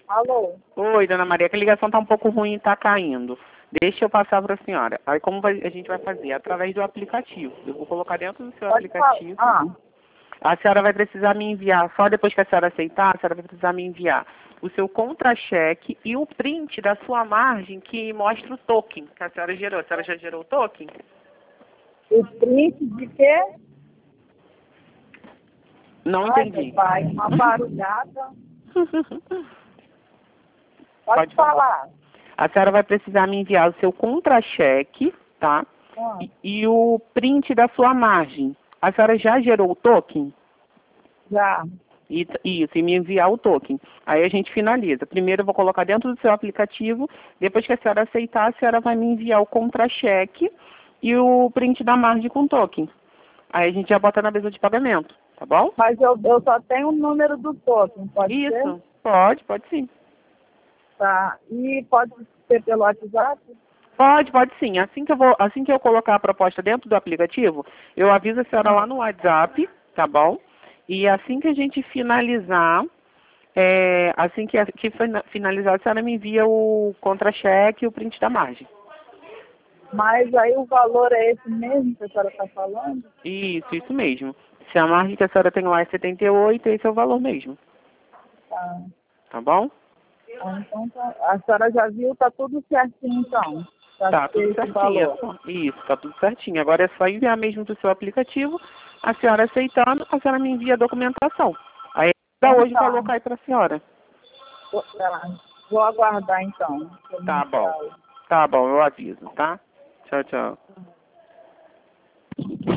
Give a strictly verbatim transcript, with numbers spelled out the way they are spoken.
Alô? Oi, dona Maria, que a ligação tá um pouco ruim e tá caindo. Deixa eu passar para a senhora. Aí como vai- a gente vai fazer? Através do aplicativo. Eu vou colocar dentro do seu Pode falar. aplicativo. Ah, A senhora vai precisar me enviar, só depois que a senhora aceitar, a senhora vai precisar me enviar o seu contra-cheque e o print da sua margem que mostra o token que a senhora gerou. A senhora já gerou o token? o print de quê? Não Ai, entendi. meu pai, uma barulhada. Pode, Pode falar. A senhora vai precisar me enviar o seu contra-cheque, tá? Ah, E, e o print da sua margem. A senhora já gerou o token? já. E- Isso, e me enviar o token. Aí a gente finaliza. Primeiro eu vou colocar dentro do seu aplicativo, depois que a senhora aceitar, a senhora vai me enviar o contra-cheque e o print da margem com token. Aí a gente já bota na mesa de pagamento, tá bom? Mas eu, eu só tenho o número do token, pode ser? Isso, pode, pode sim. Tá. E pode ser pelo WhatsApp? Pode, pode sim. Assim que eu vou, assim que eu colocar a proposta dentro do aplicativo, eu aviso a senhora lá no WhatsApp, tá bom? E assim que a gente finalizar, é, assim que, que fina- finalizar, a senhora me envia o contra-cheque e o print da margem. Mas aí o valor é esse mesmo que a senhora está falando? Isso, isso mesmo. Se a margem que a senhora tem lá é setenta e oito, esse é o valor mesmo. Tá. Tá bom? Ah, então tá. A senhora já viu, tá tudo certinho então. Tá Tá, tudo esse certinho. é valor. só- Isso, tá tudo certinho. Agora é só enviar mesmo do seu aplicativo. A senhora aceitando, a senhora me envia a documentação. Aí, pra Então hoje, o tá. valor cai pra senhora. Vou, tá. Vou aguardar então. pra me Tá bom. enviar o- Tá bom, eu aviso, tá? Tchau, tchau.